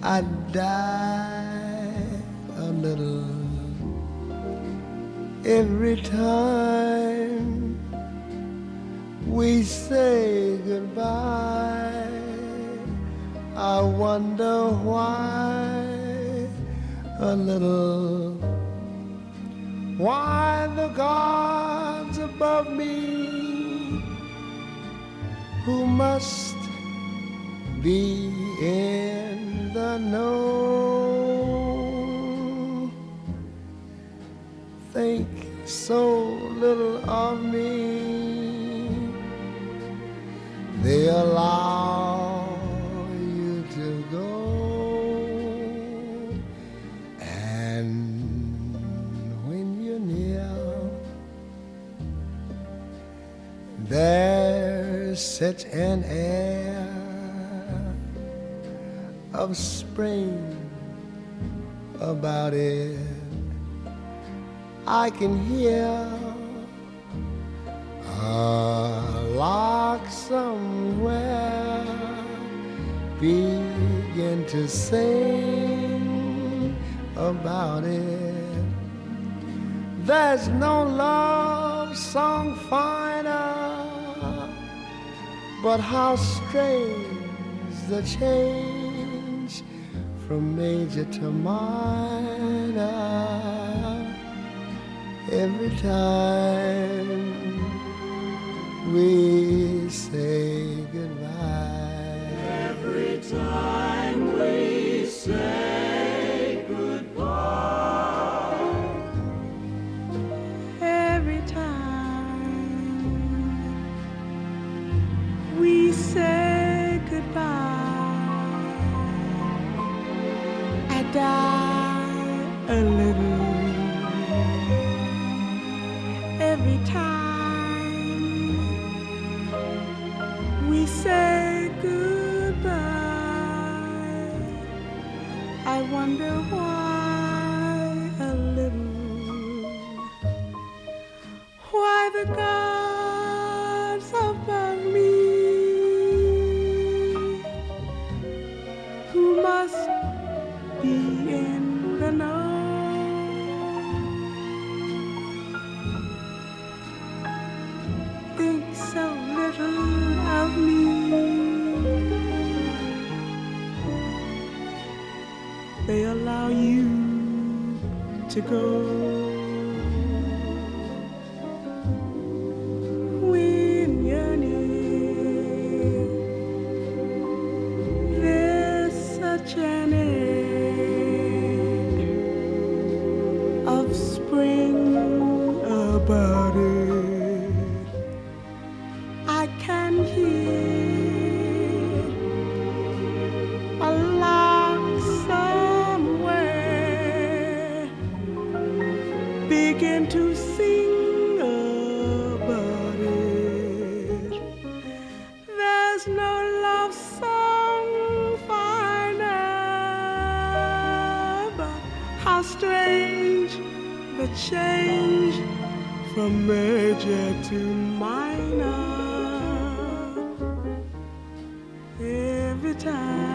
I die a little every time we say goodbye. I wonder why a little, why the gods above me, who must be in the know, think so little of me. They allow you to go, and when you're near, there's such an air of spring about it. I can hear a lark somewhere begin to sing about it. There's no love song finer, but how strange the change from major to minor every time we say goodbye. Every time we say goodbye. Every time we say goodbye, I die a little. Every time we say goodbye, I wonder why a little, why the gods above me, who must be in the know, think so little of me. They allow you to go. When you're near, there's such an air of spring about it. I can hear a lark somewhere begin to sing about it. There's no love song finer, but how strange the change from major to minor every time.